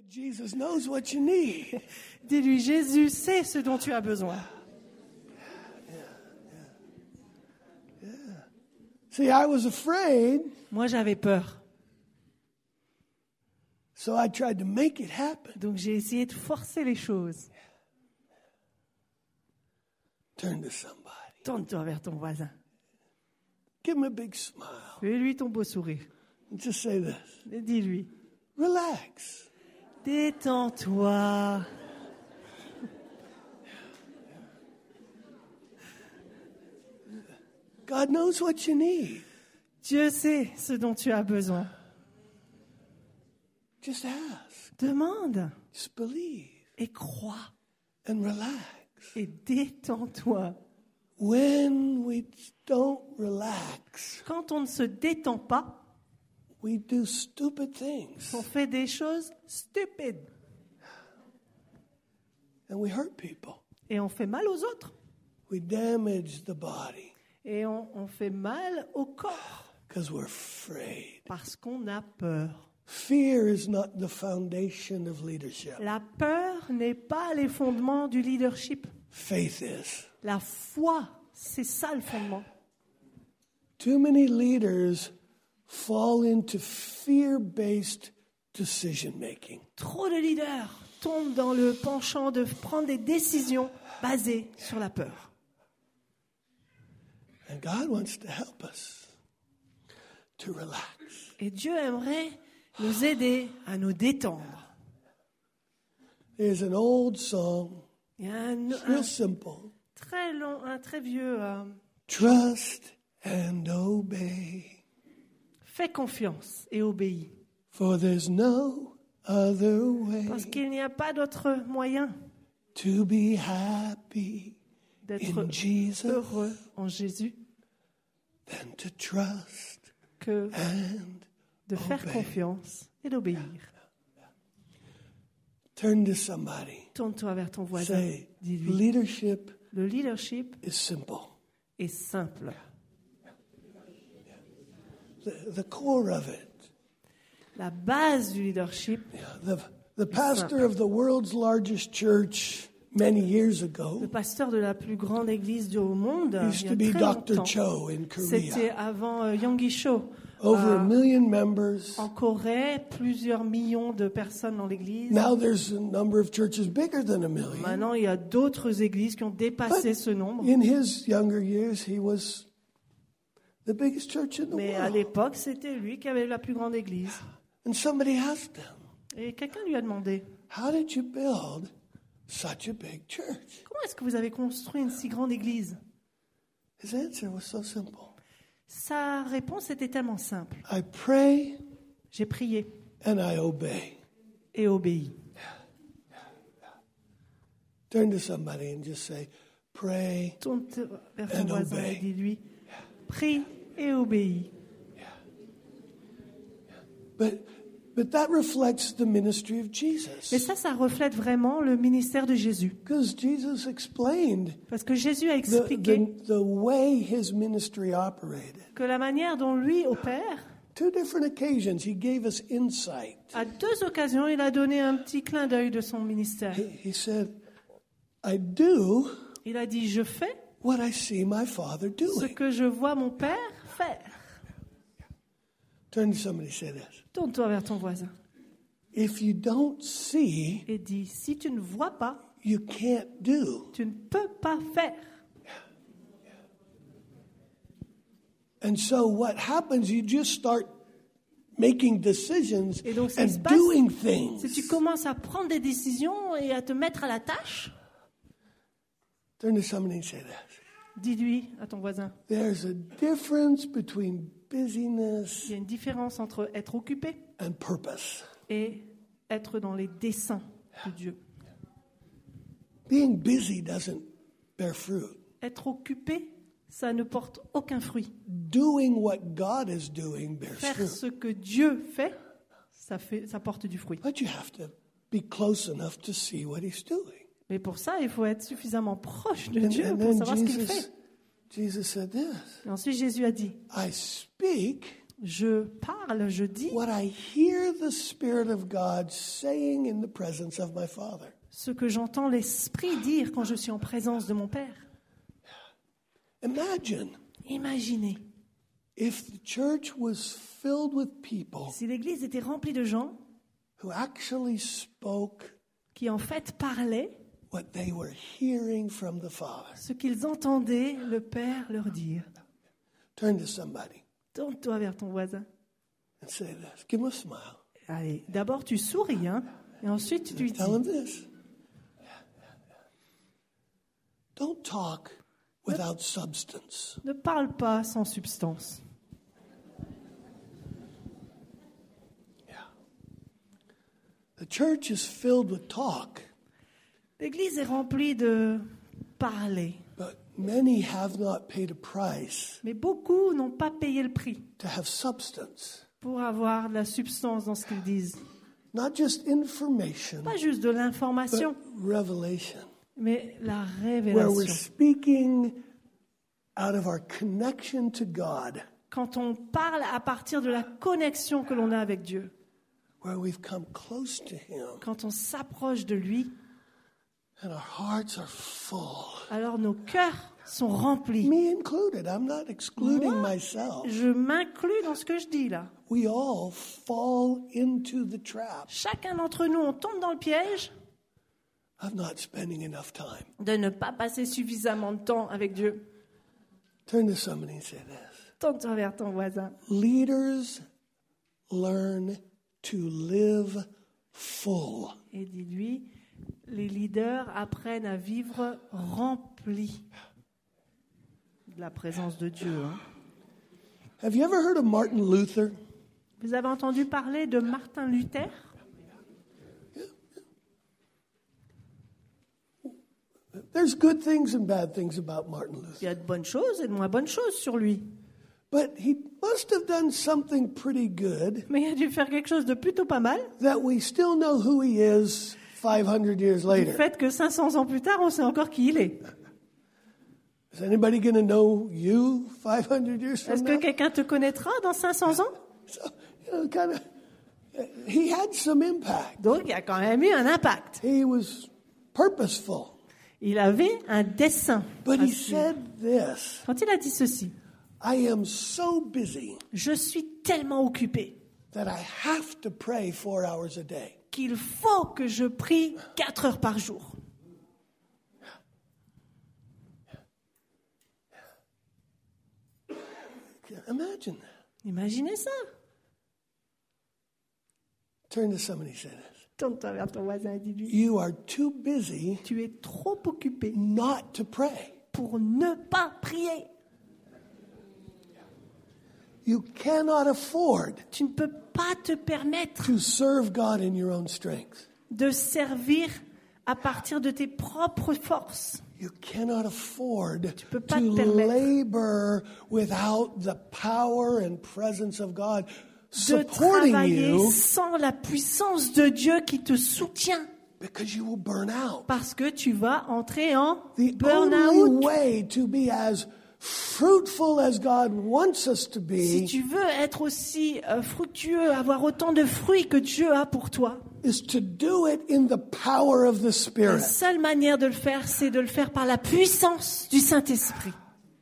Jesus knows what you need. Dis-lui, Jésus sait ce dont tu as besoin. See, I was afraid, Moi, j'avais peur. so I tried to make it happen. Donc, j'ai essayé de forcer les choses. Turn to somebody. Tourne-toi vers ton voisin. Give him a big smile. Fais-lui ton beau sourire. And just say this. Et dis-lui, Relax. détends-toi. God knows what you need. Dieu sait ce dont tu as besoin. Just ask. Demande Just believe. et crois And relax. et détends-toi. When we don't relax, Quand on ne se détend pas, we do stupid things. on fait des choses stupides And we hurt people. et on fait mal aux autres. We damage the body Et on fait mal au corps because we're afraid. parce qu'on a peur. Fear is not the foundation of leadership. La peur n'est pas les fondements du leadership. Faith is. La foi, c'est ça le fondement. Too many leaders fall into fear-based decision making. Trop de leaders tombent dans le penchant de prendre des décisions basées sur la peur. And God wants to help us to relax. Et Dieu aimerait nous aider à nous détendre. There's an old song, Il y a un real simple. très long, un très vieux Trust and obey, fais confiance et obéis. for there's no other way Parce qu'il n'y a pas d'autre moyen to be happy d'être in Jesus heureux en Jésus than to trust que and de faire obey. confiance et d'obéir. Turn to somebody. Tourne-toi vers ton voisin. Say, Dis-lui, leadership le leadership is simple. est simple. The core of it. La base du leadership, The pastor of the world's largest church many years le ago pasteur de la plus grande église au monde, used il to y be a très Dr. longtemps, Cho in c'était Korea. avant Yonggi Cho. Over a million members. En Corée, plusieurs millions de personnes dans l'église. Now there's a number of churches bigger than a million. Maintenant, il y a d'autres églises qui ont dépassé ce nombre. In his younger years, he was the biggest church in the Mais à world. l'époque, c'était lui qui avait la plus grande église. And somebody asked him, Et quelqu'un lui a demandé, how did you build such a big church? comment est-ce que vous avez construit une si grande église? His answer was so simple. Sa réponse était tellement simple. I pray J'ai prié and I obey. et obéi. Turn to somebody and just say, pray. Tourne vers ton And voisin obey. et dis-lui, prie et obéis. But that reflects the ministry of Mais Jesus. ça reflète vraiment le ministère de Jésus. Because Jesus explained Parce que Jésus a expliqué the way his ministry operated. que la manière dont lui opère, Two different occasions, he gave us insight. à 2 occasions, il a donné un petit clin d'œil de son ministère. He said, I do Il a dit, je fais what I see my Father ce doing. que je vois mon Père faire. Turn to somebody and say this. Tourne-toi vers ton voisin If you don't see, et dis, si tu ne vois pas, you can't do. tu ne peux pas faire. And so what happens, you just start making decisions Et donc, ce qui se and passe, doing si tu things. commences à prendre des décisions et à te mettre à la tâche, Turn to somebody and say this. dis-lui à ton voisin, There's a difference between busyness il y a une différence entre être occupé and purpose. et être dans les desseins de Dieu. Being busy doesn't bear fruit. Être occupé, ça ne porte aucun fruit. Doing what God is doing bears Faire fruit. ce que Dieu fait, ça porte du fruit. But you have to be close enough to see what he's doing. Mais pour ça, il faut être suffisamment proche de And Dieu pour then savoir ce qu'il fait. Jesus said this, Et ensuite, Jésus a dit, I speak Je parle, je dis what I hear the Spirit of God saying in the presence of my Father. ce que j'entends l'Esprit dire quand je suis en présence de mon Père. Imagine Imaginez if the church was filled with people si l'Église était remplie de gens who actually spoke qui en fait parlaient what they were hearing from the Father. ce qu'ils entendaient le Père leur dire. Turn to somebody Tourne-toi vers ton voisin. and say this. Give him a smile. Allez, d'abord tu souris, hein, et ensuite tu lui dis. Tell him this. Don't talk without substance. Ne parle pas sans substance. The church is filled with talk, L'Église est remplie de parler, but many have not paid a price mais beaucoup n'ont pas payé le prix to have substance. pour avoir de la substance dans ce qu'ils disent. Not just information, Pas juste de l'information, but revelation. mais la Where we're révélation. speaking out of our connection to God, Quand on parle à partir de la connexion que l'on a avec Dieu, where we've come close to Him, quand on s'approche de lui, and our hearts are full. alors nos cœurs sont remplis. Me included. I'm not excluding Moi, myself. je m'inclus dans ce que je dis là. We all fall into the trap Chacun d'entre nous, on tombe dans le piège of not spending enough time. de ne pas passer suffisamment de temps avec Dieu. Turn to somebody and say this. Tourne-toi vers ton voisin. Leaders learn to live full. Et dis-lui, les leaders apprennent à vivre remplis de la présence de Dieu. Hein. Have you ever heard of Martin Luther? Vous avez entendu parler de Martin Luther? There's good things and bad things about Martin Il Luther. y a de bonnes choses et de moins bonnes choses sur lui. But he must have done something pretty good Mais il a dû faire quelque chose de plutôt pas mal. that we still know who he is 500 years Du later. fait que 500 ans plus tard, on sait encore qui il est. Is anybody going to know you 500 years from Est-ce que now? quelqu'un te connaîtra dans 500 ans? So, he had some impact. Donc, il y a quand même eu un impact. He was purposeful. Il avait un dessein. But à he suivre. said this, Quand il a dit ceci, I am so busy je suis tellement occupé that I have to pray 4 hours a day. qu'il faut que je prie 4 heures par jour. Imagine that. Imaginez ça. Turn to somebody and say this. Tourne-toi vers ton voisin et dis-lui, You are too busy tu es trop occupé not to pray. pour ne pas prier. You cannot afford Tu ne peux pas te permettre to serve God in your own strength. de servir à partir de tes propres forces. You cannot afford peux pas to te permettre labor without the power and presence of God De supporting travailler you, sans la puissance de Dieu qui te soutient. because you will burn out. Parce que tu vas entrer en The burn-out. only way to be as fruitful as God wants us to Si be tu veux être aussi fructueux, avoir autant de fruits que Dieu a pour toi, is to do it in the power of the la Spirit. seule manière de le faire, c'est de le faire par la puissance du Saint-Esprit.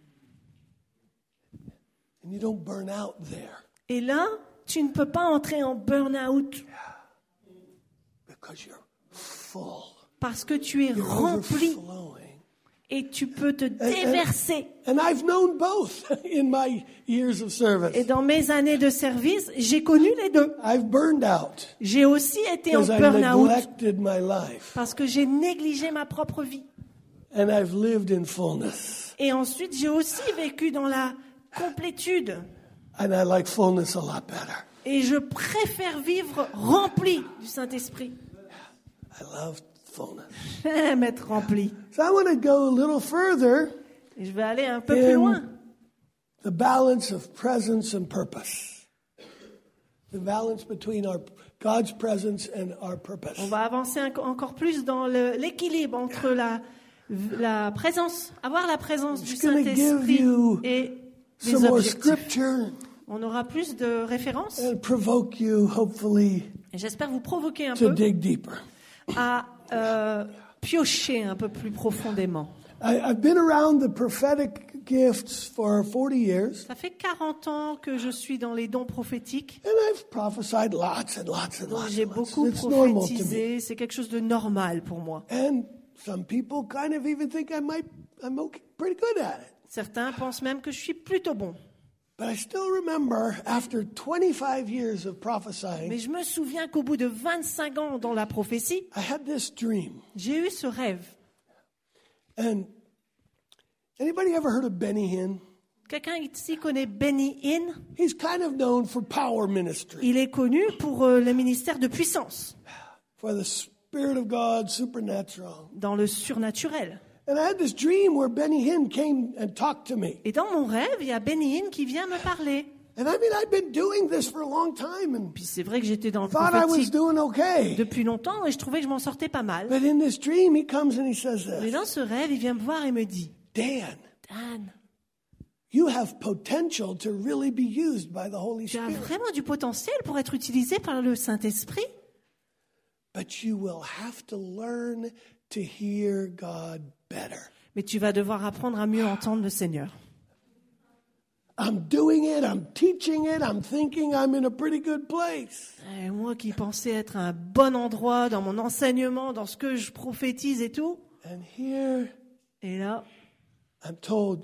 And you don't burn out there Et là, tu ne peux pas entrer en burn-out because you're full. parce que tu es You're rempli overflowing. et tu peux te déverser. And I've known both in my years of service. Et dans mes années de service, j'ai connu les deux. I've burned out J'ai aussi été en because I burn-out neglected my life. parce que j'ai négligé ma propre vie. And I've lived in fullness. Et ensuite, j'ai aussi vécu dans la complétude. And I like fullness a lot better. Et je préfère vivre rempli du Saint-Esprit. I love fullness. J'aime être rempli. So I want to go a little further Et je vais aller un peu plus loin. in the balance of presence and purpose. The balance between God's presence and our purpose. On va avancer encore plus dans l'équilibre entre la présence, avoir la présence du Just gonna give Saint-Esprit you et Some les more objectifs. scripture. On aura plus de références. and provoke you, hopefully, Et j'espère vous provoquer un to peu dig deeper. à piocher un peu plus profondément. I've been around the prophetic gifts for 40 years, Ça fait 40 ans que je suis dans les dons prophétiques. and I've prophesied lots and lots and Donc lots. j'ai And lots. beaucoup It's normal to me. prophétisé. C'est quelque chose de normal pour moi. And some people kind of even think I'm okay, pretty good at it. Certains pensent même que je suis plutôt bon. But I still remember, after 25 years of prophesying, Mais je me souviens qu'au bout de 25 ans dans la prophétie, I had this dream. j'ai eu ce rêve. And anybody ever heard of Benny Hinn? Quelqu'un ici connaît Benny Hinn. He's kind of known for power ministry, Il est connu pour le ministère de puissance, for the Spirit of God, supernatural. dans le surnaturel. And I had this dream where Benny Hinn came and talked to me. Et dans mon rêve, il y a Benny Hinn qui vient me parler. And I mean, I've been doing this for a long time and Puis c'est vrai que j'étais dans le thought I was prophétique doing okay. depuis longtemps et je trouvais que je m'en sortais pas mal. But in this dream, he comes and he says Mais this, dans ce rêve, il vient me voir et me dit, Dan, Dan, you have potential to really be used by the Holy tu as Spirit. vraiment du potentiel pour être utilisé par le Saint-Esprit, But you will have to learn to hear God better. mais tu vas devoir apprendre à mieux entendre le Seigneur. I'm doing it, I'm teaching it, I'm thinking I'm in a pretty good place. Et moi qui pensais être à un bon endroit dans mon enseignement, dans ce que je prophétise et tout, And here et là, I'm told,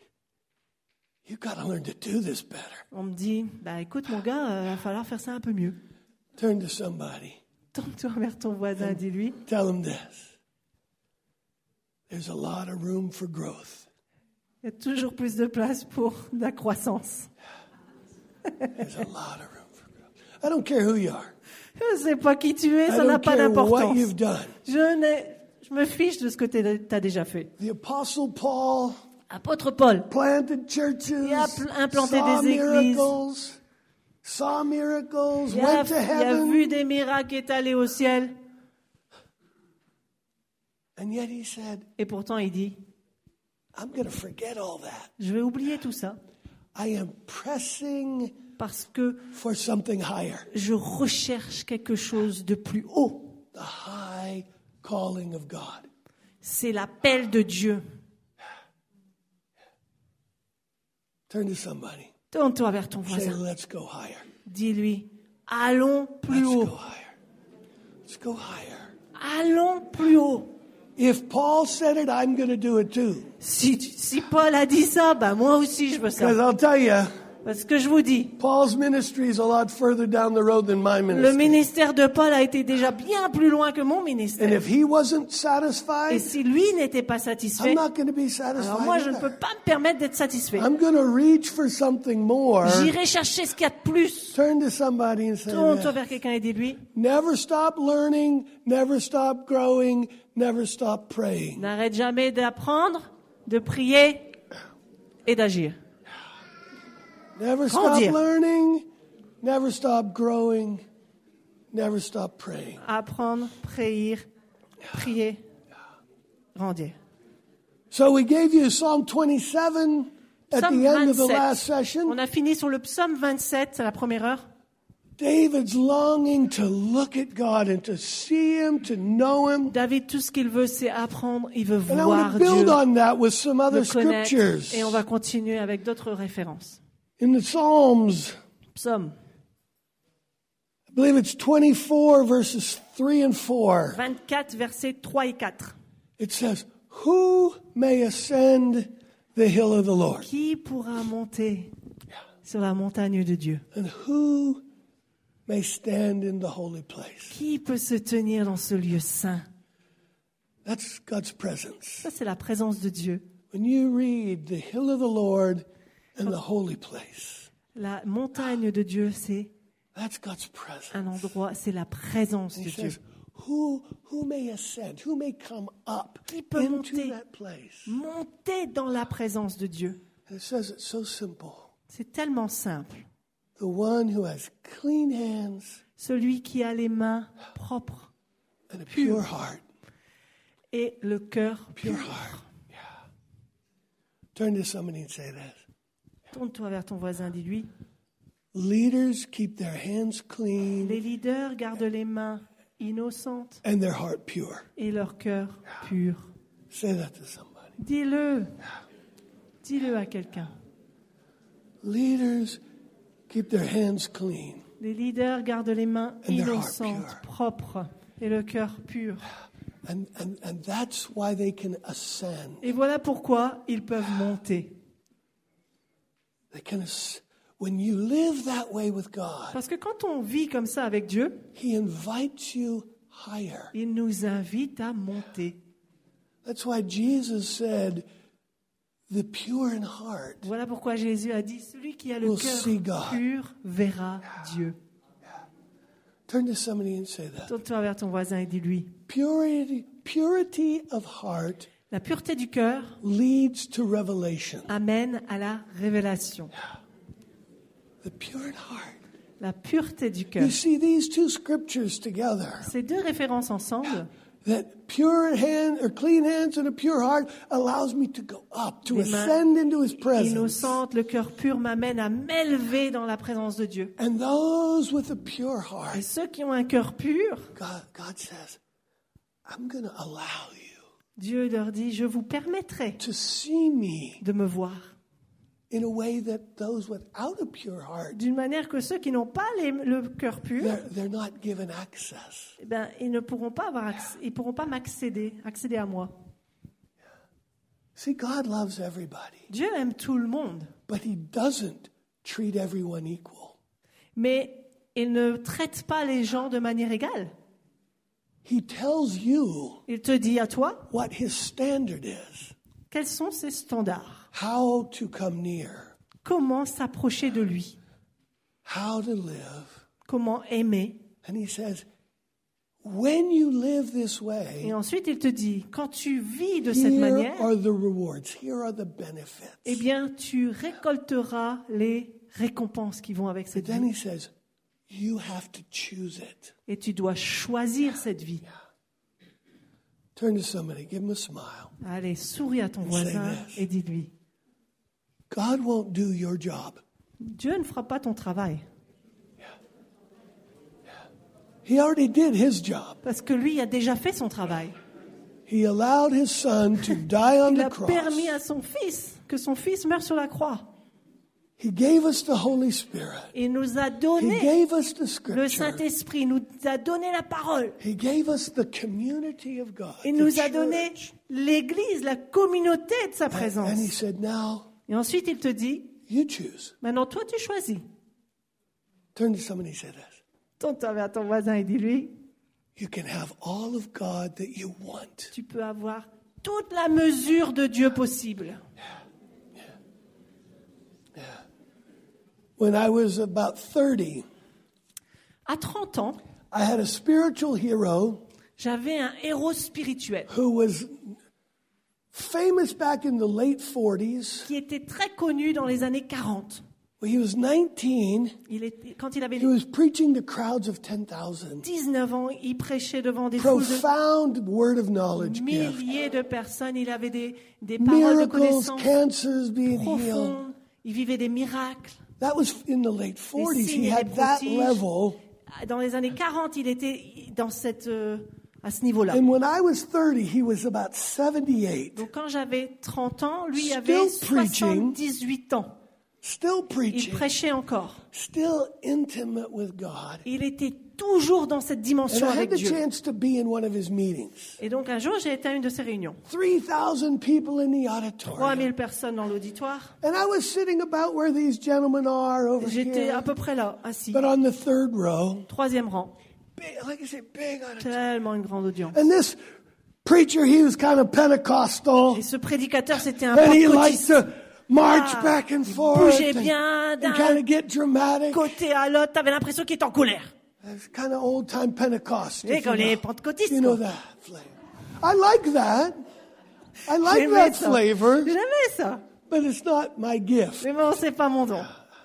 you got to learn to do this better. on me dit, bah écoute mon gars, va falloir faire ça un peu mieux. Turn to somebody, Tourne-toi vers ton voisin, dis-lui, tell him this. There's a lot of room for growth. il y a toujours plus de place pour la croissance. There's a lot of room for growth. I don't care who you are. Je ne sais pas qui tu es, I ça n'a don't pas care what d'importance. you've done. Je me fiche de ce que tu as déjà fait. The Apostle Paul Apôtre Paul, planted churches, il a implanté saw des églises. miracles, Il went to a heaven, vu des miracles, est allé au ciel. and yet he said, Et pourtant, il dit, I'm going to forget all that. je vais oublier tout ça I am pressing parce que for something higher, je recherche quelque chose de plus haut. the high calling of God. C'est l'appel de Dieu. Turn to somebody. Tourne-toi vers ton Say, voisin. let's go higher. Dis-lui, allons plus Let's haut. go higher. Let's go higher. Allons plus haut. If Paul said it, I'm going to do it too. Si Paul a dit ça, bah moi aussi je veux ça. Because I'll tell you, Parce que je vous dis, Paul's ministry is a lot further down the road than my le ministry. ministère de Paul a été déjà bien plus loin que mon And ministère. if he wasn't Et satisfied, si lui n'était pas I'm satisfait, not going to be alors moi je satisfied ne peux either. pas me permettre d'être satisfait. I'm going to reach for something more. J'irai chercher ce qu'il y a de plus. Turn to somebody and say, Tourne-toi that. vers quelqu'un et dis-lui, Never stop learning, never stop growing, never stop praying. n'arrête jamais d'apprendre, de prier et d'agir. Never stop Grandir. learning, never stop growing, never stop praying. Apprendre, prier, grandir. So we gave you Psalm 27 at Psaume the end of the 27. last session. On a fini sur le psaume 27 à la première heure. David's longing to look at God and to see Him, to know Him. David, tout ce qu'il veut, c'est apprendre. Il veut And I want voir to build Dieu, on that with some other le connaître. scriptures. Et on va continuer avec d'autres références. In the Psalms, Psaume I believe it's 24 verses 3 and 4. 24, versets 3 et 4. It says, "Who may ascend the hill of the Lord? Qui pourra monter sur la montagne de Dieu? And who may stand in the holy place?" Qui peut se tenir dans ce lieu saint? That's God's presence. Ça, c'est la présence de Dieu. When you read the hill of the Lord and the holy place, La montagne de Dieu, c'est that's God's presence. un endroit, c'est la présence And de he Dieu. says, who may ascend? Who may come up Qui peut into monter? that place? Monter dans la présence de Dieu. And it says it's so simple. C'est tellement simple. The one who has clean hands Celui qui a les mains propres and a pure heart. et le cœur Pure pur. heart. Yeah. Turn to somebody and say this. Tourne-toi vers ton voisin, dis-lui, Leaders keep their hands clean Les leaders gardent les mains innocentes and their heart pure. et leur cœur pur. Say that to somebody. Dis-le. Dis-le à quelqu'un. Leaders keep their hands clean. Les leaders gardent les mains And their heart innocentes, pure. propres et le cœur pur. And that's why they can ascend. Et voilà pourquoi ils peuvent monter. They can when you live that way with God, Parce que quand on vit comme ça avec Dieu, He invites you higher. il nous invite à monter. That's why Jesus said, the pure in heart Voilà pourquoi Jésus a dit, celui qui a le will see cœur God. pur verra Dieu. Turn to somebody and say that. Tourne-toi vers ton voisin et dis-lui, Purity of heart la pureté du cœur leads to revelation. amène à la révélation. The pure in heart. La pureté du cœur. You see these two scriptures together. Ces deux références ensemble, That pure hand or clean hands and a pure heart allows me to go up, to Les mains ascend into His presence. innocente, le cœur pur m'amène à m'élever dans la présence de Dieu. And those with a pure Et heart, ceux qui ont un cœur pur, God says, I'm going to allow you Dieu leur dit, je vous permettrai to see me de me voir. in a way that those without a pure heart, D'une manière que ceux qui n'ont pas le cœur pur, they're not given access. eh ben, ils ne pourront pas avoir ils pourront pas accéder à moi. See, God loves everybody, Dieu aime tout le monde, but He doesn't treat everyone equal. mais il ne traite pas les gens de manière égale. He tells you Il te dit à toi what His standard is, quels sont ses standards, how to come near, comment s'approcher de lui, how to live. comment aimer. And He says, when you live this Et way, ensuite, il te dit, quand tu vis de cette here manière, are the rewards, here are the benefits. eh bien, tu récolteras les récompenses qui vont avec But cette then vie. He says, you have to choose it. Et tu dois choisir cette vie. Turn to somebody, give them a smile. Allez, souris à ton voisin et dis-lui, God won't do your job. Dieu ne fera pas ton travail, He already did His job. parce que lui a déjà fait son travail. He allowed His Son to die on Il the a cross. permis à son fils que son fils meure sur la croix. He gave us the Holy Spirit. Il nous a He donné gave us the le Scripture. Saint-Esprit, il nous a donné la parole. He gave us the community of God. Il the nous a donné church. l'Église, la communauté de sa And He présence. said, now Et ensuite, il te dit, you choose. maintenant toi tu choisis. Turn to somebody and say this. Tourne-toi vers ton voisin et dis-lui, You can have all of God that you want. tu peux avoir toute la mesure de Dieu possible. When I was about 30, À 30 ans, I had a spiritual hero j'avais un héros spirituel who was famous back in the late 40s. qui était très connu dans les années 40. When he was 19, Quand il avait he was preaching to crowds of 10,000. 19 ans, il prêchait devant des foules Profound word of de knowledge gift. milliers de personnes. Il avait des paroles de Miracles, connaissance cancers being healed. profondes. Il vivait des miracles. That was in the late 40s. signes He et had des that prodiges. level. Dans les années 40, il était à ce niveau-là. And when I was 30, he was about 78. Donc quand j'avais 30 ans, lui Still avait preaching. 78 ans. Still Il preaching. prêchait encore. Still intimate with God. Il était toujours dans cette And dimension I had avec the Dieu. chance to be in one of his meetings. Et donc un jour, j'ai été à une de ces réunions. 3,000 people in the auditorium. 3000 personnes dans l'auditoire. And I was sitting about where these gentlemen are over J'étais here. à peu près là, assis. But on the third row. Troisième rang. Big, like I said, big auditorium. Tellement une grande audience. And this preacher, he was kind of Pentecostal. Et ce prédicateur, c'était un And he liked pentecôtiste. to march Ah, back and il forth bougeait and, bien and d'un kind of get dramatic. côté à l'autre. T'avais l'impression qu'il était en colère. It's kind of old time Pentecost. Et if comme you les know. pentecôtistes. You know quoi. that flavor. I like that. I like J'aimais that ça. flavor, J'aimais ça. but it's not my gift. Mais bon, c'est pas mon don.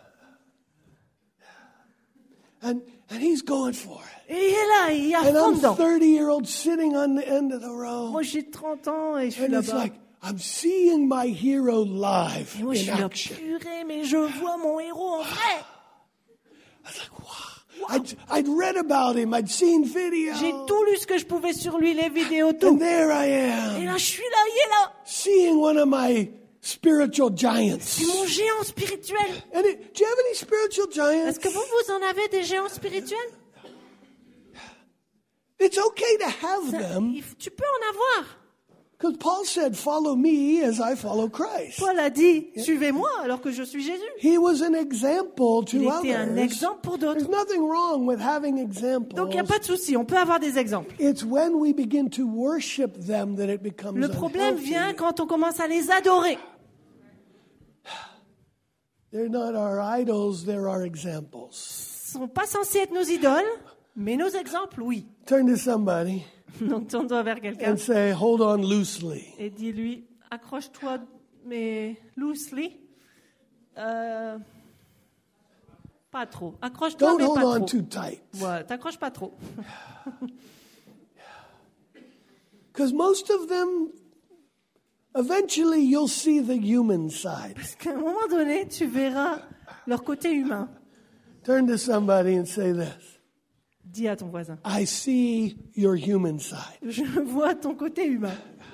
And he's going for it. Et il est là, il est à And fond I'm dedans. 30-year-old sitting on the end of the row. Moi, j'ai 30 ans et je suis And it's là-bas. like, I'm seeing my hero live Et moi, je in suis là, action. purée, mais je vois mon héros en vrai. I was like, wow. I'd read about him. I'd seen videos. J'ai tout lu ce que je pouvais sur lui, les vidéos, tout. And there I Et am, là, je suis là, il est là. seeing one of my spiritual giants. C'est mon géant spirituel. Do you have any spiritual giants? Est-ce que vous en avez des géants spirituels? It's okay to have them. Tu peux en avoir. Because Paul said, follow me as I follow Christ. Paul a dit, suivez-moi alors que je suis Jésus. He was an example to Il était un others. exemple pour d'autres. There's nothing wrong with having examples. Donc il n'y a pas de souci, on peut avoir des exemples. It's when we begin to worship them that it becomes Le problème unhealthy. vient quand on commence à les adorer. They're not our idols, they're our examples. Ils ne sont pas censés être nos idoles, mais nos exemples, oui. Turn to somebody Donc tourne-toi vers quelqu'un and say, hold on loosely. et dis-lui, accroche-toi, mais loosely. Pas trop. Accroche-toi, Don't mais hold pas on trop. too tight. Voilà, t'accroches pas trop. Because most of them, eventually you'll see the human side. Parce qu'à un moment donné, tu verras leur côté humain. Turn to somebody and say this. Dis à ton voisin, I see your human side. je vois ton côté humain.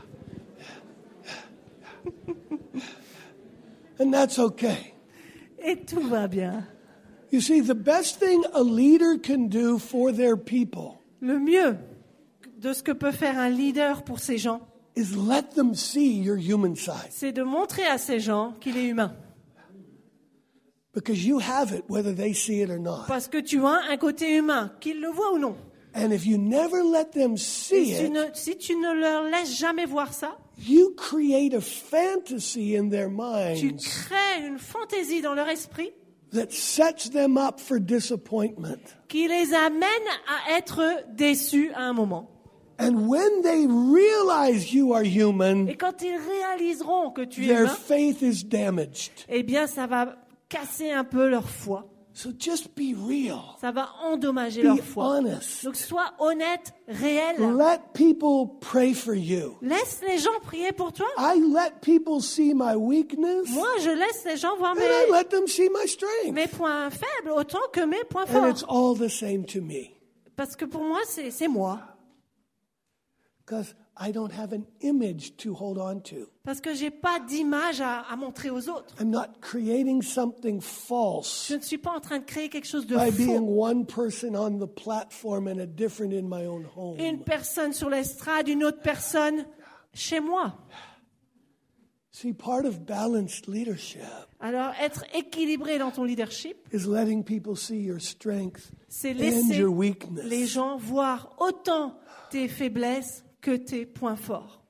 And that's okay. Et tout va bien. You see, the best thing a leader can do for their people Le mieux de ce que peut faire un leader pour ces gens, is let them see your human side. c'est de montrer à ces gens qu'il est humain. Because you have it, whether they see it or not. Parce que tu as un côté humain, qu'ils le voient ou non. And if you never let them Et see it, si tu ne leur laisses jamais voir ça, you create a fantasy in their tu minds crées une fantaisie dans leur esprit that sets them up for disappointment. qui les amène à être déçus à un moment. And when they realize you are human, Et quand ils réaliseront que tu es their humain, faith is damaged. eh bien ça va casser un peu leur foi. So just be real. Ça va endommager leur Be foi. honest. Donc sois honnête, réel. Let people pray for you. Laisse les gens prier pour toi. I let people see my weakness, Moi, je laisse les gens voir and I mes let them see my strength. points faibles autant que mes points And it's forts. all the same to me. Parce que pour moi, c'est moi. Because I don't have an image to hold on to. Parce que j'ai pas d'image à montrer aux autres. I'm not creating something false Je ne suis pas en train de créer quelque chose de by being faux. one person on the platform and a different in my own home. Une personne sur l'estrade, une autre personne chez moi. See, part of balanced leadership Alors, être équilibré dans ton leadership, is letting people see your strength c'est and laisser your weakness. les gens voir autant tes faiblesses que tes points forts.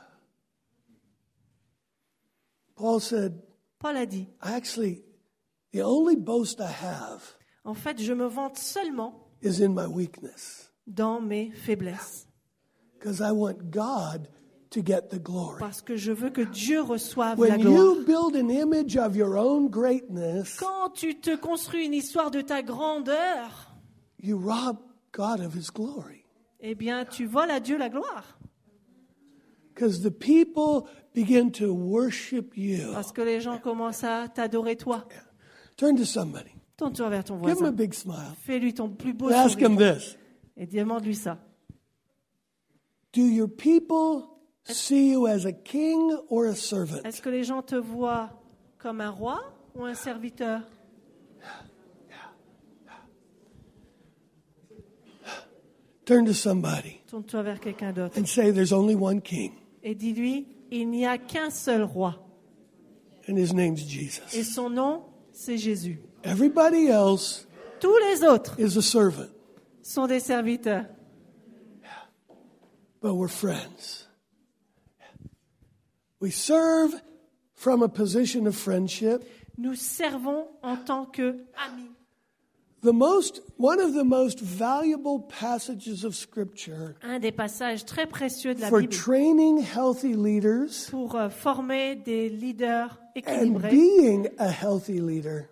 Paul said, Paul a dit, actually, the only boast I have en fait, je me vante seulement is in my weakness. dans mes faiblesses. Because I want God to get the glory. Parce que je veux que Dieu reçoive la When gloire. you build an image of your own greatness, Quand tu te construis une histoire de ta grandeur, you rob God of his glory. eh bien, tu voles à Dieu la gloire. Because the people begin to worship you. Parce que les gens commencent à t'adorer toi. Turn to somebody. Tourne-toi vers ton Give him a voisin. big smile. Fais-lui ton plus beau And ask him sourire. this. Et demande-lui ça. Do your people see you as a king or a servant? Est-ce que les gens te voient comme un roi ou un serviteur? Turn to somebody Tourne-toi vers quelqu'un d'autre. and say there's only one king, Et dis-lui, il n'y a qu'un seul roi. and his name's Et Jesus. son nom, c'est Jésus. Everybody else Tous les autres is a servant, sont des serviteurs. but we're friends. We serve from a position of friendship. Nous servons en tant qu'amis. One of the most valuable passages of Scripture Un des passages très précieux de la for Bible training healthy leaders pour former des leaders and équilibrés being a healthy leader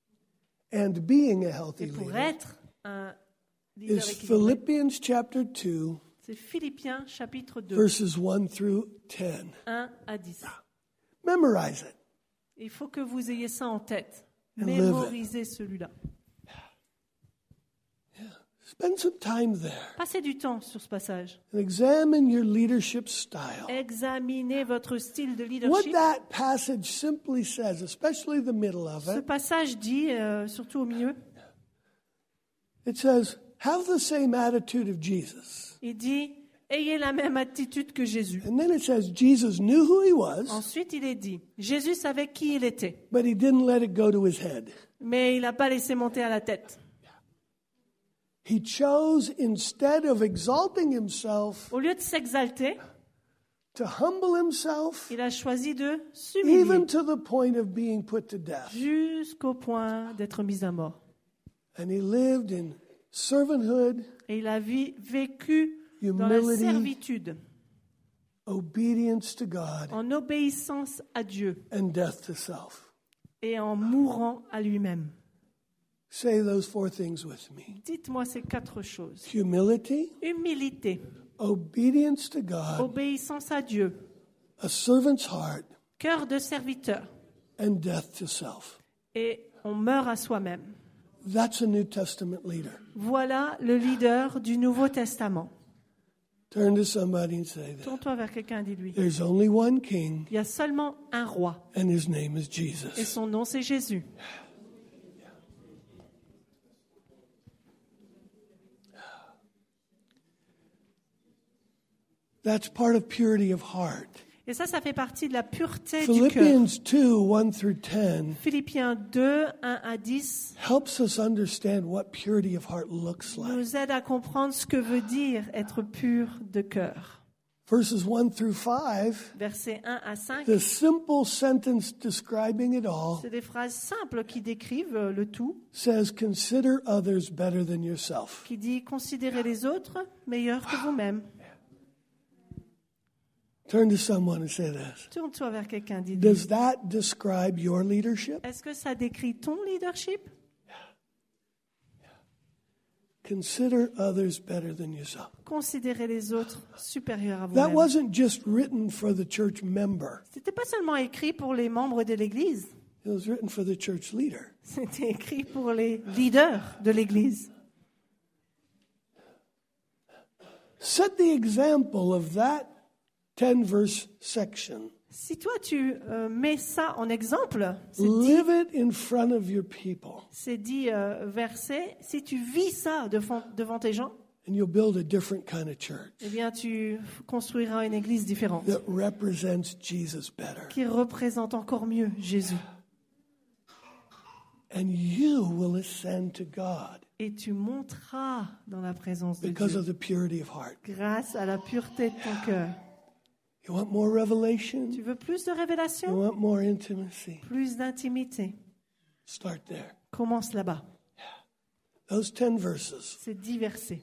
et pour être un leader is équilibré. Philippians chapter 2, C'est Philippiens chapitre 2, verses 1 through 10. 1 à 10. Memorize it. Il faut que vous ayez ça en tête. And live it. Mémorisez celui-là. Spend some time there Passez du temps sur ce passage. and examine your leadership style. Examinez votre style de What leadership. that passage simply says, especially the middle of Ce it, passage dit, surtout au milieu, it says, have the same attitude of Jesus. il dit, ayez la même attitude que Jésus. And then it says, Jesus knew who he was, Ensuite, il est dit, Jésus savait qui il était, but he didn't let it go to his head. mais il n'a pas laissé monter à la tête. He chose, instead of exalting himself, Au lieu de s'exalter, to humble himself, il a choisi de even s'humilier to the point of being put to death. jusqu'au point d'être mis à mort. And he lived in servanthood, Et il a vécu dans la humility, servitude, obedience to God, en obéissance à Dieu and death to self. et en mourant à lui-même. Say those four things with me. Dites-moi ces 4 choses. Humility, Humilité, obedience to God, obéissance à Dieu, a servant's heart, cœur de serviteur, and death to self. et on meurt à soi-même. That's a New Testament leader. Voilà le leader du Nouveau Testament. Turn to somebody and say that. Tourne-toi vers quelqu'un et dis-lui. There's only one king, Il y a seulement un roi, and his name is et Jesus. son nom c'est Jésus. That's part of purity of heart. Et ça fait partie de la pureté du cœur. Philippians 2, 1 through 10 Philippiens 2, 1 à 10 helps us understand what purity of heart looks like. nous aide à comprendre ce que veut dire être pur de cœur. Verses 1 through 5, Versets 1 à 5, the simple sentence describing it all c'est des phrases simples qui décrivent le tout, says, consider others better than yourself. qui dit « Considérez les autres meilleurs que vous-même ». Turn to someone and say this. Tourne-toi vers quelqu'un, dis-lui. Does that describe your leadership? Est-ce que ça décrit ton leadership? Consider others better than yourself. Considérez les autres supérieurs à That vous-même. wasn't just written for the church member. C'était pas seulement écrit pour les membres de l'Église, It was written for the church leader. c'était écrit pour les leaders de l'Église. Set the example of that 10-verse section. Si toi tu mets ça en exemple, Live it in front of your people, c'est dit verset, si tu vis ça devant tes gens, and you'll build a different kind of church eh bien tu construiras une église différente that represents Jesus better. qui représente encore mieux Jésus. And you will ascend to God Et tu monteras dans la présence de because Dieu of the purity of heart. grâce à la pureté de ton cœur. You want more revelation? Tu veux plus de You révélation, want more intimacy? plus d'intimité? Start there. Commence là-bas. Those 10 verses. C'est 10 versets.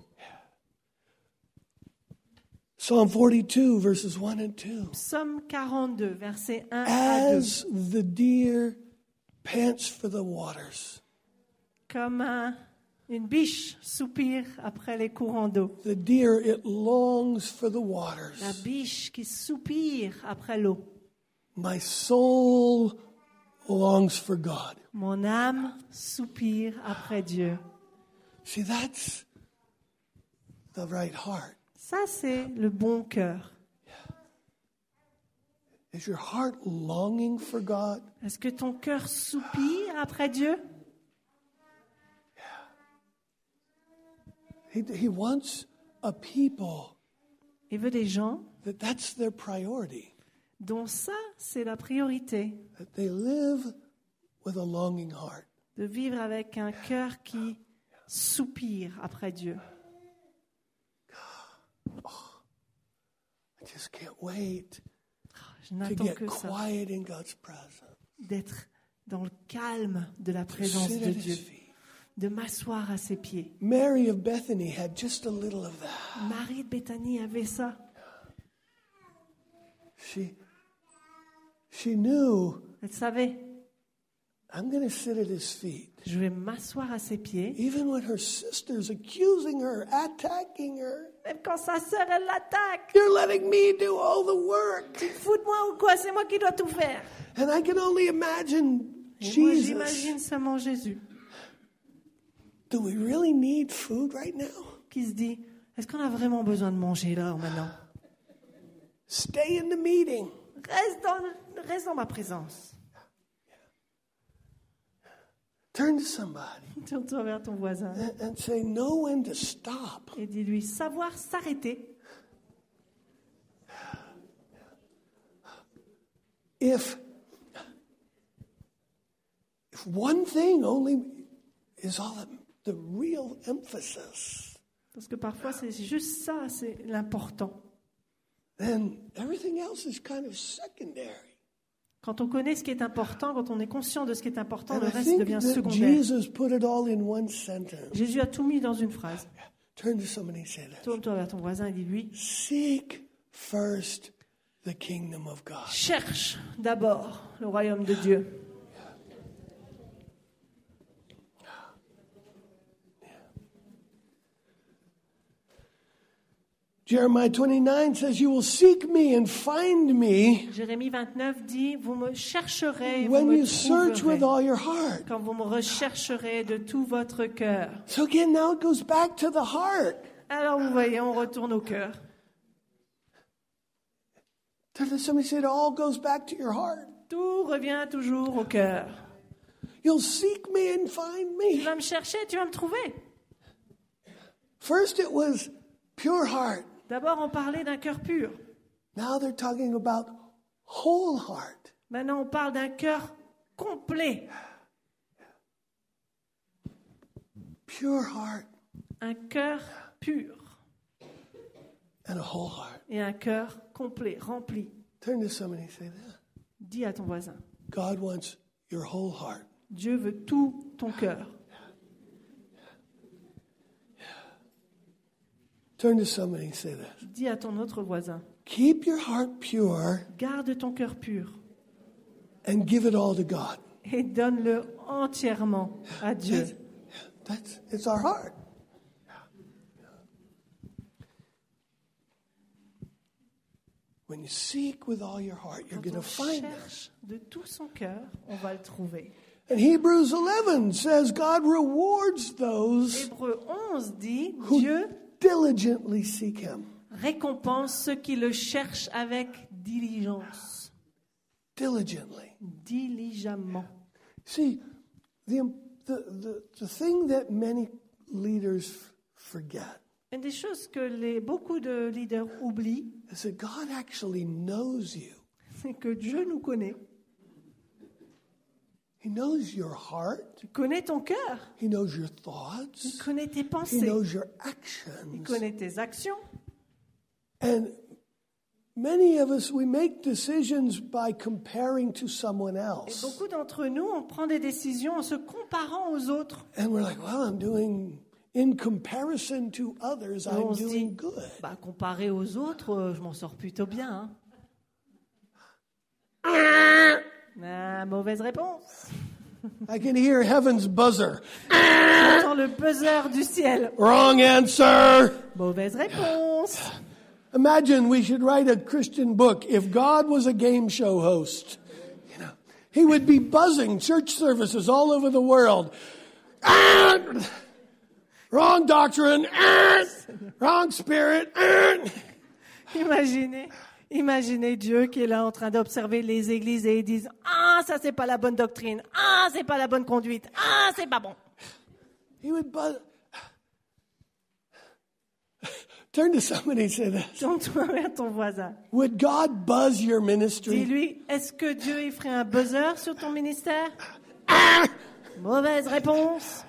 Psalm 42, verses 1 and 2. Psaume 42, versets 1 à 2. As the deer pants for the waters, Comme une biche soupire après les courants d'eau. the deer, it longs for the La waters. biche qui soupire après l'eau. My soul longs for God. Mon âme soupire après Dieu. See, that's the right heart. Ça, c'est le bon cœur. Is your heart longing for God? Est-ce que ton cœur soupire après Dieu? He wants a people Il veut des gens that's their priority, dont ça, c'est la priorité. that they live with a longing heart. De vivre avec un cœur qui soupire après Dieu. I just can't wait Je to n'attends get que ça, quiet in God's presence. d'être dans le calme de la To présence sit de at Dieu, his feet. de m'asseoir à ses pieds. Mary of Bethany had just a little of that. Marie de Béthanie avait ça. She knew, Elle savait, I'm going to sit at his feet. je vais m'asseoir à ses pieds. Even when her sister's accusing her, attacking her, Même quand sa sœur, elle l'attaque. you're letting me do all the work. Tu te fous de moi ou quoi? C'est moi qui dois tout faire. And I can only imagine Et moi, Jesus j'imagine seulement Jésus. do we really need food right now? Qui se dit, est-ce qu'on a vraiment besoin de manger là maintenant? Stay in the meeting. Reste dans ma présence. Turn to somebody Tourne-toi vers ton voisin and say, know when to stop. et dis-lui, savoir s'arrêter. If one thing only is all the real emphasis, Parce que parfois, c'est juste ça, c'est l'important. then everything else is kind of secondary. Quand on connaît ce qui est important, quand on est conscient de ce qui est important, le And I reste think devient that secondaire. Jesus put it all in one sentence. Jésus a tout mis dans une phrase. Turn to somebody and say that. Tourne-toi vers ton voisin et dis-lui, Seek first the kingdom of God. cherche d'abord le royaume de Dieu. Jeremiah 29 says, you will seek me and find me Jérémie 29 dit, vous me chercherez, vous when me you search with trouverez, all your heart. quand vous me rechercherez de tout votre cœur. So again, now it goes back to the heart. Alors vous voyez, on retourne au cœur. Somebody said it all goes back to your heart. Tout revient toujours au cœur. You'll seek me and find Tu me. vas me chercher, tu vas me trouver. First it was pure heart. D'abord, on parlait d'un cœur pur. Now they're talking about whole heart. Maintenant, on parle d'un cœur complet. Pure heart Un cœur pur and a whole heart. et un cœur complet, rempli. Turn to somebody and say that. Dis à ton voisin, God wants your whole heart. Dieu veut tout ton cœur. Turn to somebody and say that. Dis à ton autre voisin, Keep your heart pure garde ton cœur pur and give it all to God. et donne-le entièrement à Dieu. It's our heart. When you seek with all your heart, you're Quand going to on find it. cherche de tout son cœur, on va le trouver. And Hebrews 11 says God rewards those Hébreux 11 dit, who Dieu diligently seek Him. récompense ceux qui le cherchent avec diligence. Diligently. Diligemment. See, the thing that many leaders forget Une des choses que beaucoup de leaders oublient, is that God actually knows you. c'est que Dieu nous connaît. He knows your heart. Il connaît ton cœur. He knows your Il thoughts. connaît tes He pensées. knows your Il actions. connaît tes actions. And many of us, we make decisions by comparing to someone Et else. beaucoup d'entre nous, on prend des décisions en se comparant aux autres. And we're like, well, I'm doing, in comparison to others, Et I'm on se dit, doing good. comparé aux autres, je m'en sors plutôt bien. Mauvaise réponse. I can hear heaven's buzzer. J'entends le buzzer du ciel. Wrong answer. Mauvaise réponse. Imagine we should write a Christian book if God was a game show host. You know, he would be buzzing church services all over the world. Wrong doctrine. Wrong spirit. Imaginez Dieu qui est là en train d'observer les églises et ils disent « Ah, ça c'est pas la bonne doctrine. Ah, c'est pas la bonne conduite. Ah, c'est pas bon. He would buzz. Turn to somebody and say that. » Tourne-toi vers ton voisin. Would God buzz your ministry? Dis-lui, est-ce que Dieu il ferait un buzzer sur ton ministère? Mauvaise réponse.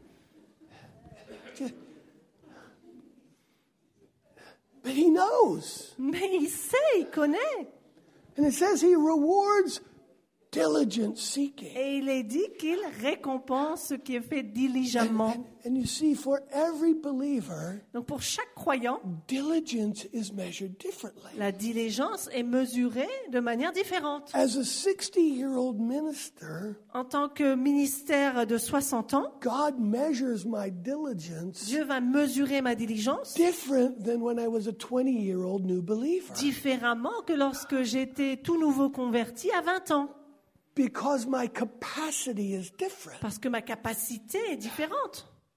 But he knows. Mais il sait, il connaît. And it says he rewards diligent seeking. Et il est dit qu'il récompense ce qui est fait diligemment. And you see, for every believer, Donc pour chaque croyant, diligence is measured differently. la diligence est mesurée de manière différente. As a 60-year-old minister, En tant que ministère de 60 ans, God measures my diligence Dieu va mesurer ma diligence different than when I was a 20-year-old new believer. différemment que lorsque j'étais tout nouveau converti à 20 ans. Because my capacity is different. Parce que ma capacité est différente.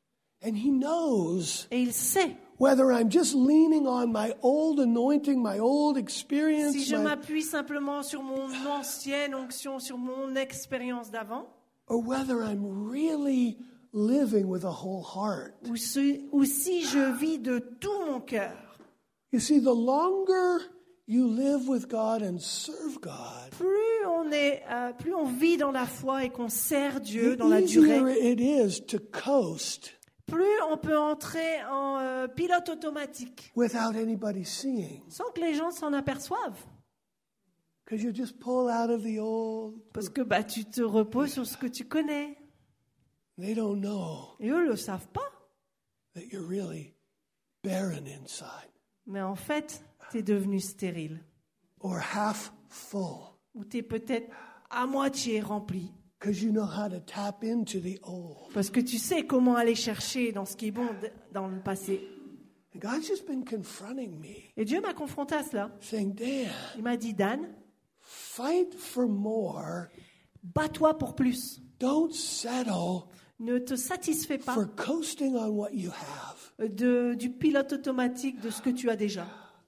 And he knows Et il sait, whether I'm just leaning on my old anointing, my old experience, si je m'appuie simplement sur mon ancienne onction, sur mon expérience d'avant, or whether I'm really living with a whole heart. ou si je vis de tout mon cœur. You see, the longer you live with God and serve God, Plus on vit dans la foi et qu'on sert Dieu the dans la easier durée, it is to coast plus on peut entrer en pilote automatique without anybody seeing. sans que les gens s'en aperçoivent. Because you just pull out of the old. Parce que tu te reposes sur ce que tu connais. They don't know Et eux ne le savent pas. that you're really barren inside Mais en fait, tu es devenu stérile. or half full Ou tu es peut-être à moitié rempli. because you know how to tap into the old. Parce que tu sais comment aller chercher dans ce qui est bon dans le passé. And God's just been confronting me, Et Dieu m'a confronté à cela. saying, Dan, Il m'a dit, Dan, fight for more. bats-toi pour plus. Don't settle Ne te satisfais pas for coasting on what you have. du pilote automatique de ce que tu as déjà.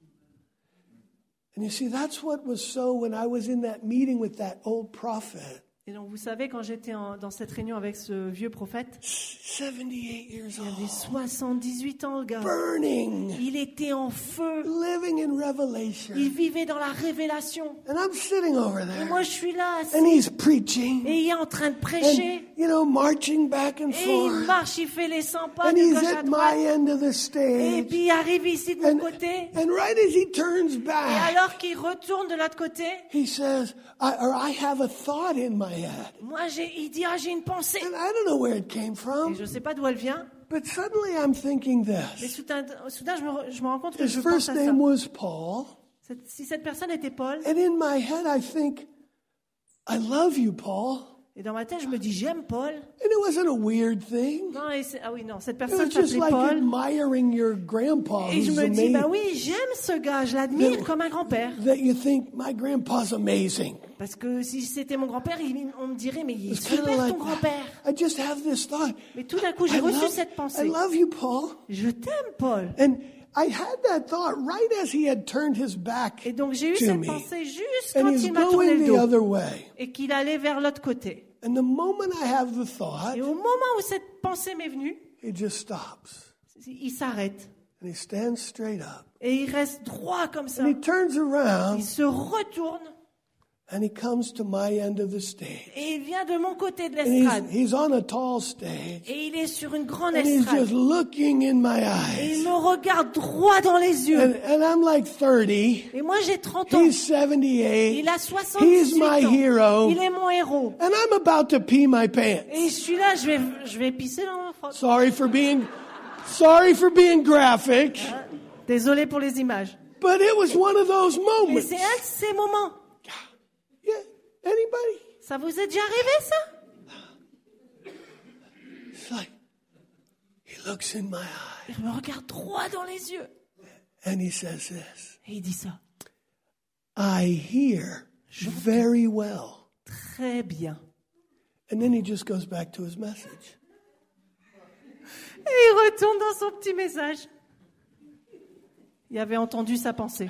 And you see, that's what was so when I was in that meeting with that old prophet, Et donc, vous savez, quand j'étais dans cette réunion avec ce vieux prophète, 78 years il avait old, 78 ans, le gars. burning, Il était en feu. living in revelation. Il vivait dans la révélation. And I'm sitting over Et there, moi, je suis là, assis, and he's preaching, et il est en train de and, prêcher. marching back and Et il forth. marche, il fait les 100 pas And de he's gauche à at droite. my end of the Et stage. puis il arrive ici de mon And, côté. and right as he turns Et back, alors qu'il retourne de l'autre côté, he says, I have a thought in my head. il dit, j'ai une pensée. And I don't know where it came Et from, je ne sais pas d'où elle vient. but suddenly I'm thinking Mais this. soudain je me rends compte que His je pense first à ça. name was Paul. Si cette personne était Paul, And in my head, I think, I love you, Paul. et dans ma tête, je me dis, j'aime Paul. And it wasn't a weird thing. Non, cette It personne was just s'appelait like Paul. admiring your grandpa, Et je who's me dis, amazing. oui, j'aime ce gars, je l'admire comme un grand-père. That you think, my grandpa's amazing. Parce que si c'était mon grand-père, on me dirait, mais il est It's kind of super like ton grand-père. I just have this thought. Mais tout d'un coup, j'ai reçu cette I pensée. love you, Paul. Je t'aime, Paul. And I had that thought right as he had turned his back Et donc, j'ai eu to cette me. pensée juste And quand he's il m'a tourné going le the dos other way. et qu'il allait vers l'autre côté. And the moment I have the thought, Et au moment où cette pensée m'est venue, he just stops. il s'arrête. And he stands straight up. Et il reste droit comme ça. And he turns around Il se retourne and he comes to my end of the stage. et il vient de mon côté de And l'estrade. he's on a tall stage. Et il est sur une grande And he's estrade. just looking in my Et il eyes. me regarde droit dans les yeux. And I'm like 30. Et moi, j'ai 30 ans. He's 78. Il a He's 78 my ans. hero. Il est mon héros. And I'm about to pee my pants. Et je suis là, je vais pisser dans mon froc. Sorry for being graphic. Désolé pour les images. But it was one of those Mais moments. c'est un de ces moments. Yeah. Anybody? Ça vous est déjà arrivé, ça? It's like he looks in my eye Il me regarde droit dans les yeux. and he says this. Et il dit ça. I hear very well. Très bien. And then he just goes back to his message. Et il retourne dans son petit message. Il avait entendu sa pensée.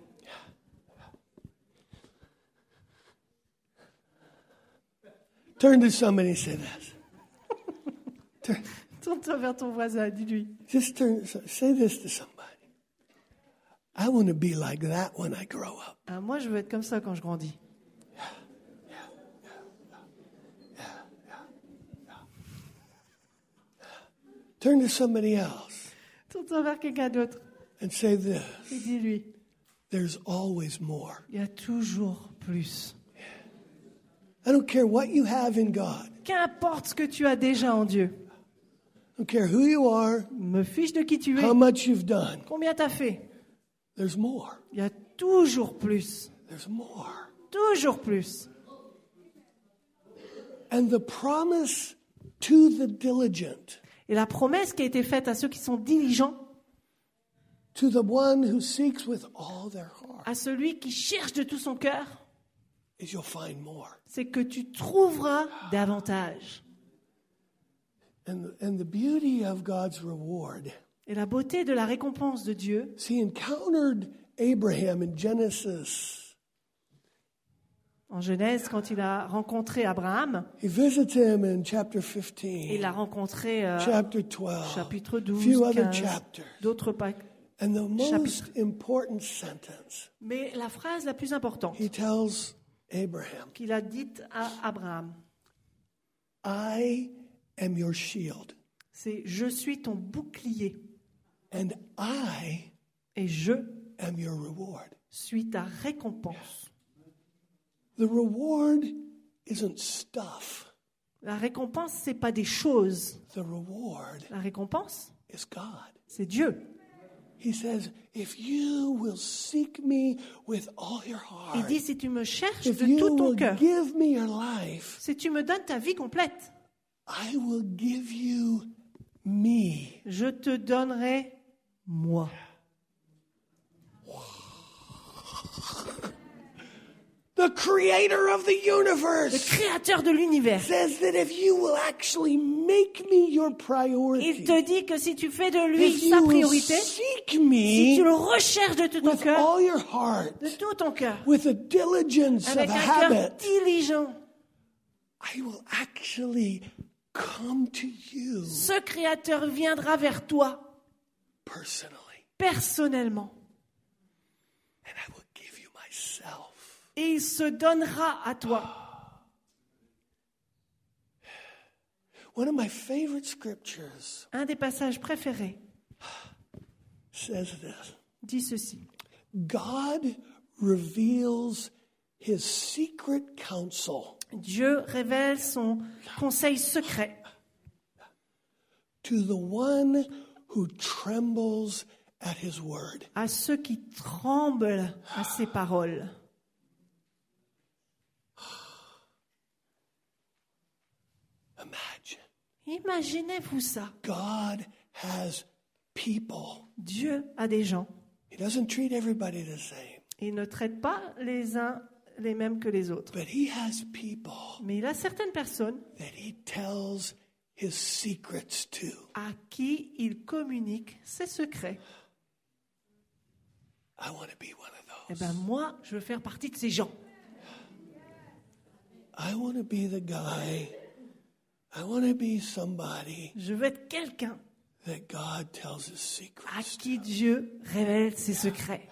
Turn to somebody and say this. Tourne-toi vers ton voisin, dis-lui. Say this to somebody. I want to be like that when I grow up. Ah, moi, je veux être comme ça quand je grandis. Turn to somebody else Tourne-toi vers quelqu'un d'autre and say this. et dis-lui. There's always more. Il y a toujours plus. I don't care what you have in God. Qu'importe ce que tu as déjà en Dieu. I don't care who you are, Me fiche de qui tu es. how much you've done. Combien t'as fait? There's more. Il y a toujours plus. There's more. Toujours plus. And the promise to the diligent, Et la promesse qui a été faite à ceux qui sont diligents, to the one who seeks with all their heart, à celui qui cherche de tout son cœur, is you'll find more. c'est que tu trouveras davantage. And the beauty of God's reward. Et la beauté de la récompense de Dieu. He encountered Abraham in Genesis. En Genèse, quand il a rencontré Abraham, He visits him in chapter 15, il l'a rencontré chapter 12, chapitre a 12, few other 15, chapters. d'autres pas. And the most chapitres. important sentence Mais la phrase la plus importante he tells Abraham, qu'il a dite à Abraham, I am your shield, c'est « Je suis ton bouclier and I et je am your reward. suis ta récompense. » The reward isn't stuff. La récompense, c'est pas des choses. The reward La récompense, is God. c'est Dieu. He says, if you will seek me with all your Il heart, dit, si tu me cherches if de you tout ton will cœur, give me your life, si tu me donnes ta vie complète, I will give you me. je te donnerai moi. The creator of the Le universe créateur de l'univers. says that if you will actually make me your Il priority, te dit que si tu fais de lui if sa you will priorité, seek si me tu le recherches de tout ton with cœur, all your heart, de tout ton cœur, with a diligence avec of un a cœur habit, diligent, I will actually come to you ce créateur viendra vers toi personally, personnellement and I will give you myself. et il se donnera à toi. One of my favorite scriptures Un des passages préférés says this. dit ceci. God reveals his secret counsel Dieu révèle son conseil secret to the one who trembles at his word. à ceux qui tremblent à ses paroles. Imagine. Imaginez-vous ça. God has people. Dieu a des gens. He doesn't treat everybody the same, Il ne traite pas les uns les mêmes que les autres. but he has people Mais il a certaines personnes that he tells his secrets to. à qui il communique ses secrets. I want to be one of Eh those. bien, moi, je veux faire partie de ces gens. I want to be the guy. I want to be somebody Je veux être quelqu'un that God tells his à secrets. qui Dieu révèle ses secrets.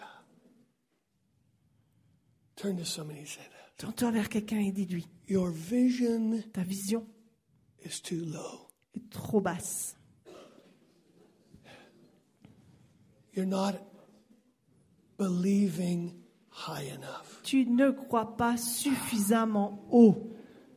Turn to somebody and say that. Tourne-toi vers quelqu'un et dis-lui, Your vision ta vision is too low. est trop basse. You're not believing high enough. Tu ne crois pas suffisamment haut.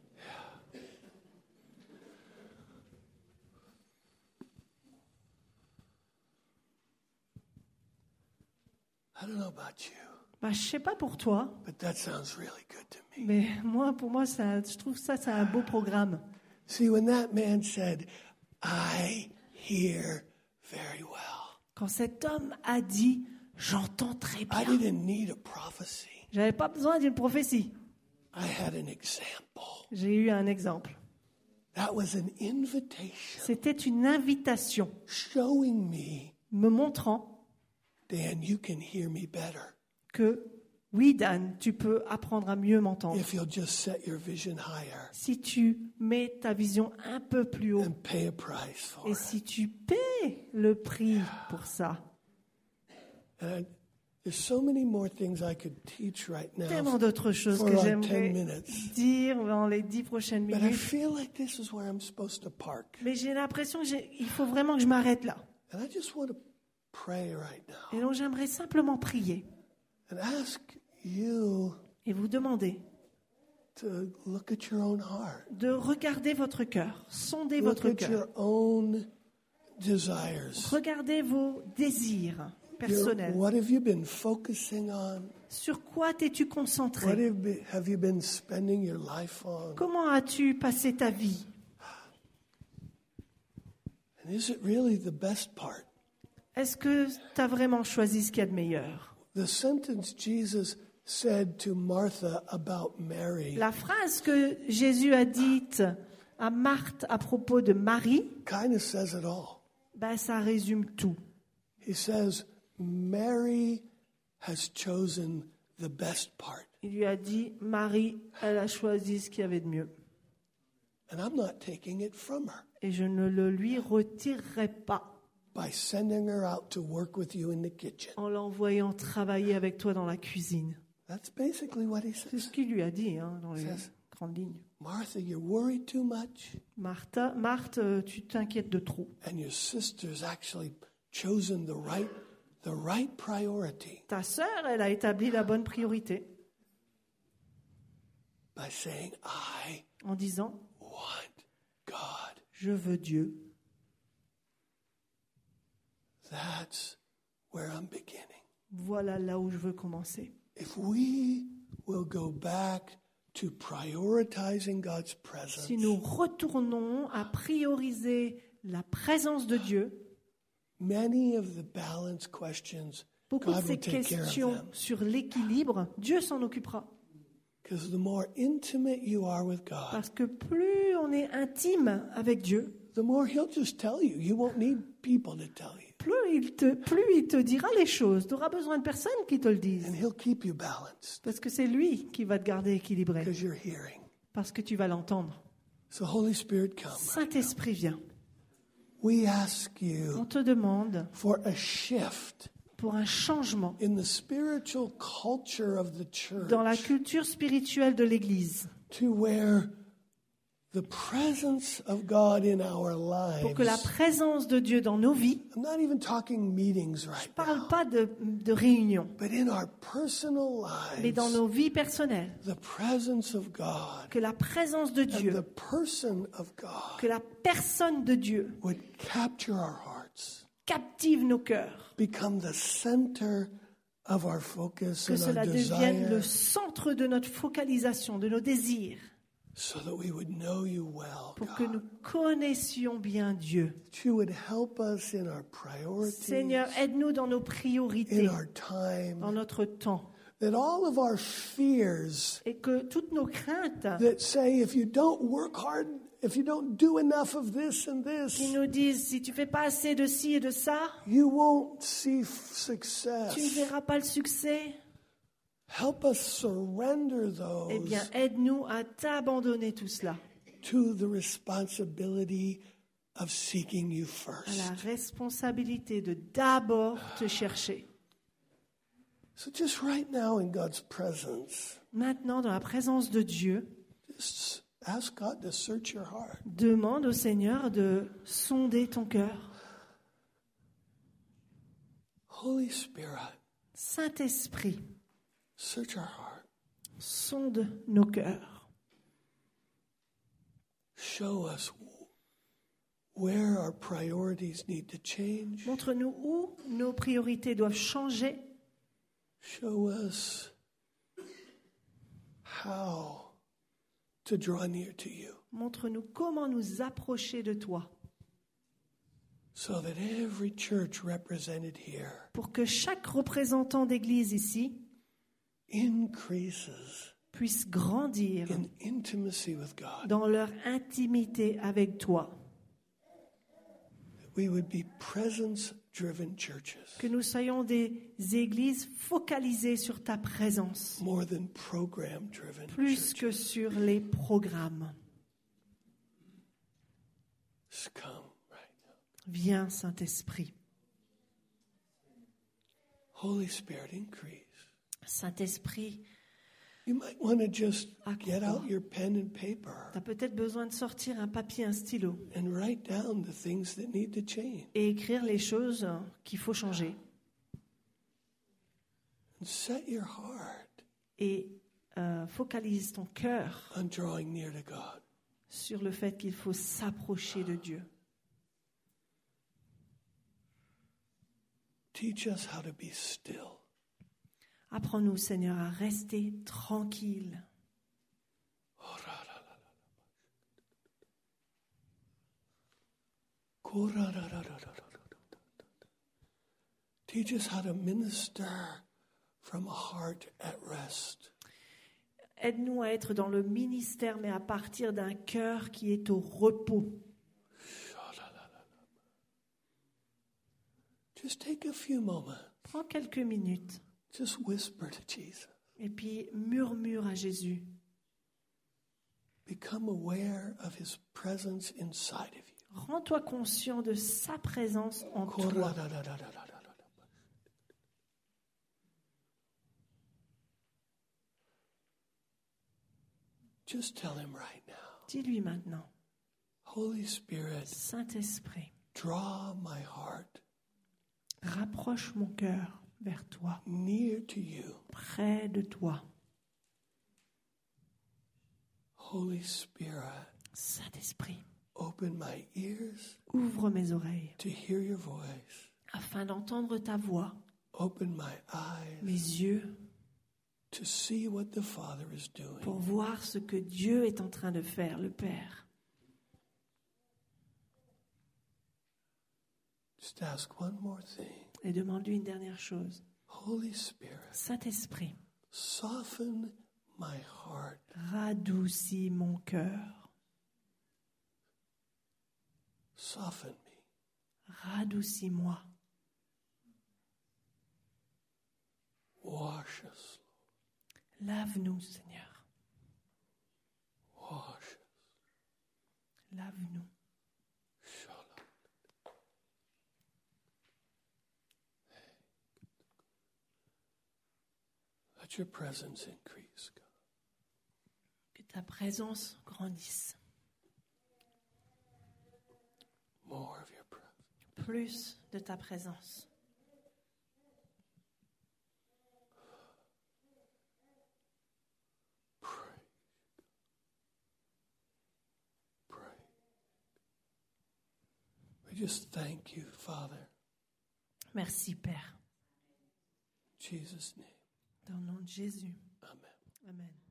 I don't know about you, Je sais pas pour toi, but that sounds really good to me. mais pour moi, je trouve ça, c'est un beau programme. See, when that man said, I hear very well, Quand cet homme a dit, j'entends très I bien. didn't need a prophecy. J'avais pas besoin d'une prophétie. I had an example. J'ai eu un exemple. That was an invitation C'était une invitation showing me montrant Dan, you can hear me better que, oui, Dan, tu peux apprendre à mieux m'entendre. if you'll just set your vision higher Si tu mets ta vision un peu plus haut and pay a price for et it. si tu paies le prix pour ça. And there's so many more things I could teach right Tellement now d'autres choses for que our 10 j'aimerais minutes. dire dans les 10 prochaines But I minutes. feel like this is where I'm supposed to park. Mais j'ai l'impression qu'il faut vraiment que je m'arrête là. And I just want to pray right now Et donc j'aimerais simplement prier and ask you et vous demander to look at your own heart. de regarder votre cœur, sonder Look votre at cœur, your own desires. regardez vos désirs personnels. What have you been focusing on? Sur quoi t'es-tu What concentré? have you been spending your life on? Comment as-tu passé ta vie? And is it really the best part? Est-ce que tu as vraiment choisi ce qu'il y a de meilleur? The sentence Jesus said to Martha about Mary La phrase que Jésus a dite à Marthe à propos de Marie, kind of says it all. ben, ça résume tout. He says, Mary has chosen the best part. Il lui a dit, Marie, elle a choisi ce qu'il y avait de mieux. And I'm not taking it from her Et je ne le lui retirerai pas by sending her out to work with you in the kitchen. en l'envoyant travailler avec toi dans la cuisine. That's basically what he C'est says. ce qu'il lui a dit dans les grandes lignes. Martha, you're worried too much, Marthe, tu t'inquiètes de trop. and your sister's actually chosen the right priority Ta sœur, elle a établi la bonne priorité by saying, I en disant, want God. je veux Dieu. That's where I'm beginning. Voilà là où je veux commencer. If we will go back to prioritizing God's presence, Si nous retournons à prioriser la présence de Dieu, many of the balance questions, beaucoup de God ces will take care of questions them. sur l'équilibre, Dieu s'en occupera. Because the more intimate you are with God, Parce que plus on est intime avec Dieu, the more He'll just tell you. You won't need people to tell you. plus il te dira les choses. Tu n'auras besoin de personne qui te le dise. And He'll keep you balanced Parce que c'est lui qui va te garder équilibré. because you're hearing. Parce que tu vas l'entendre. So Holy Spirit, come. Saint-Esprit, viens. We ask On you te demande for a shift pour un changement in the spiritual culture of the church dans la culture spirituelle de l'Église. to where the presence of God in our Pour que la lives, présence de Dieu dans nos vies, I'm not even talking meetings je right ne parle now, pas de réunion, but in our personal mais dans lives, nos vies personnelles. the presence of God Que la présence de and the Dieu, person of God que la personne de Dieu would capture our hearts, captive nos cœurs. become the center of our focus Que and our cela devienne le desire, centre de notre focalisation, de nos désirs, so that we would know you well, pour que God. nous connaissions bien Dieu. That you would help us in our priorities, Seigneur, aide-nous dans nos priorités, in our time, dans notre temps, that all of our fears et que toutes nos craintes that say if you don't work hard, if you don't do enough of this and qui this, nous disent, si tu fais pas assez de ci et de ça, you won't see tu ne success. verras pas le succès. Help us surrender Eh bien, those aide-nous à t'abandonner tout cela, to the responsibility of seeking you à la first. responsabilité de d'abord te chercher. So just right now in God's presence, Maintenant, dans la présence de Dieu, just ask God to search your heart. demande au Seigneur de sonder ton cœur. Holy Spirit, Saint-Esprit, search our heart. sonde nos cœurs. Show us where our priorities need to change. Montre-nous où nos priorités doivent changer. Show us how to draw near to you Montre-nous comment nous approcher de toi so that every church represented here pour que chaque représentant d'église ici increases puisse grandir in intimacy with God. dans leur intimité avec toi. That we would be presence-driven churches Que nous soyons des églises focalisées sur ta présence, more than program-driven plus que churches. sur les programmes. Just come right now. Viens, Saint-Esprit. Holy Spirit, increase. Saint-Esprit, You might want to just Accrois. get out your pen and paper tu as peut-être besoin de sortir un papier, un stylo and write down the things that need to change. et écrire les choses qu'il faut changer. And set your heart Et focalise ton cœur on drawing near to God. sur le fait qu'il faut s'approcher de Dieu. Teach us how to be still. Apprends-nous, Seigneur, à rester tranquille. Teach us how to minister from a heart at rest. Aide-nous à être dans le ministère, mais à partir d'un cœur qui est au repos. Just take a few moments. Prends quelques minutes Just whisper to Jesus. et puis murmure à Jésus. Become aware of his presence inside of you. Rends-toi conscient de sa présence en toi. Just tell him right now. Dis-lui maintenant, Holy Spirit, Saint-Esprit, draw my heart rapproche mon cœur vers toi, near to you. près de toi. Holy Spirit, Saint-Esprit, open my ears ouvre mes oreilles to hear your voice. afin d'entendre ta voix, Open my eyes mes yeux to see what the Father is doing. pour voir ce que Dieu est en train de faire, le Père. Just ask one more thing. Et demande-lui une dernière chose. Holy Spirit, Saint-Esprit, soften my heart. radoucis mon cœur, Soften me. radoucis-moi, Wash us, lave-nous, Seigneur, Lord. Wash us. lave-nous. Shalom. Let your presence increase, God. Que ta présence grandisse, More of your presence. plus de ta présence. Pray. Pray. We just thank you, Father. Merci, Père, In Jesus' name. dans le nom de Jésus. Amen. Amen.